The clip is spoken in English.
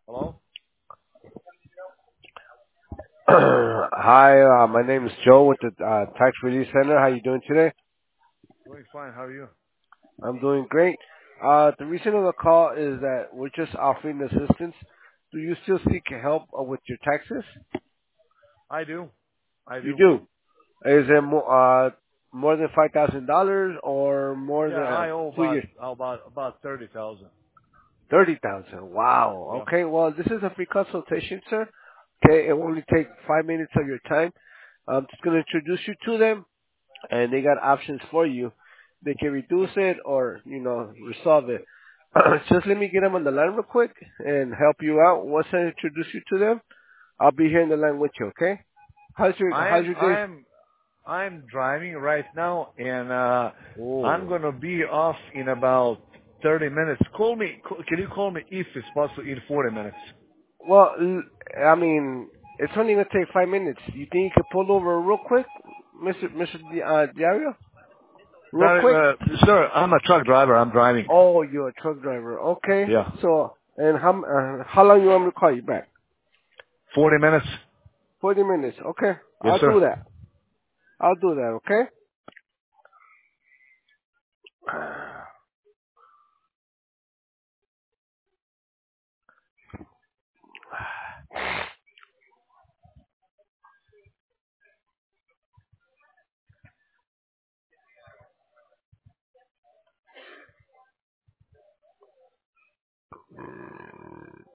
Hello? Hi, my name is Joe with the Tax Relief Center. How you doing today? Doing fine. How are you? I'm doing great. The reason of the call is that we're just offering assistance. Do you still seek help with your taxes? I do. I You do. do. Is it more than $5,000 or more Yeah, than I owe 2 years? about 30,000. 30,000. Wow. Yeah. Okay. Well, this is a free consultation, sir. Okay. It will only take 5 minutes of your time. I'm just going to introduce you to them, and they got options for you. They can reduce Okay. it or, resolve it. Just let me get them on the line real quick and help you out. Once I introduce you to them, I'll be here in the line with you, okay? I How's am your I day? am I'm driving right now and I'm Oh. going to be off in about 30 minutes. Can you call me if it's possible in 40 minutes? Well, I mean, it's only gonna take 5 minutes. You think you could pull over real quick, Mr. Diario? Real Sorry, quick? sir, I'm a truck driver. I'm driving. Oh, you're a truck driver. Okay. Yeah. So, and how long you want me to call you back? 40 minutes? 40 minutes. Okay. Yes, I'll do sir. that. I'll do that, okay?